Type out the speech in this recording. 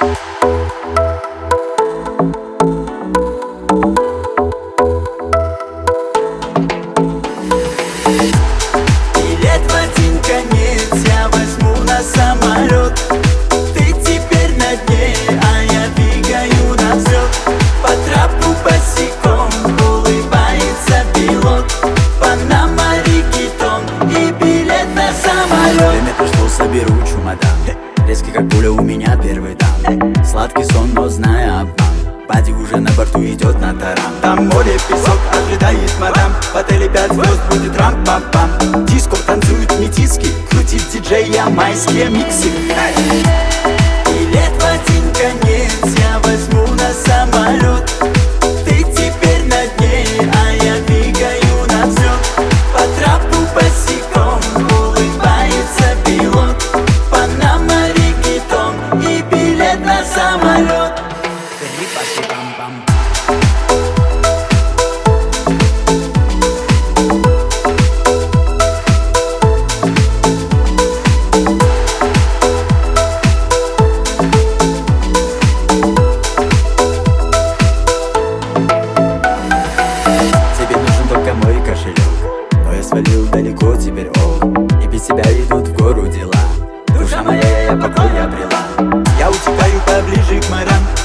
Билет в один конец я возьму на самолет. Ты теперь на дне, а я двигаю на взлет. По трапу босиком улыбается пилот. Панама, Рикитон и билет на самолет. Время пришло, соберу чемодан. Резкий как пуля у меня первый дан. Сладкий сон, но зная обман. Пади уже на борту идет на таран. Там море, песок, ожидает мадам. В отеле 5 звезд будет рам-пам-пам. Диско танцуют метиски, крутит диджей ямайские миксы. Билет в один конец я возьму на самолет. Ты теперь на дне, а я двигаю на взлет. По трапу босиком улыбается пилот. Панама, Рикитон и билет на самолет. Тебе нужен только мой кошелек, но я свалил далеко теперь, и без тебя идут в гору дела. Душа моя, я покой обрела. Я утекаю поближе к морям.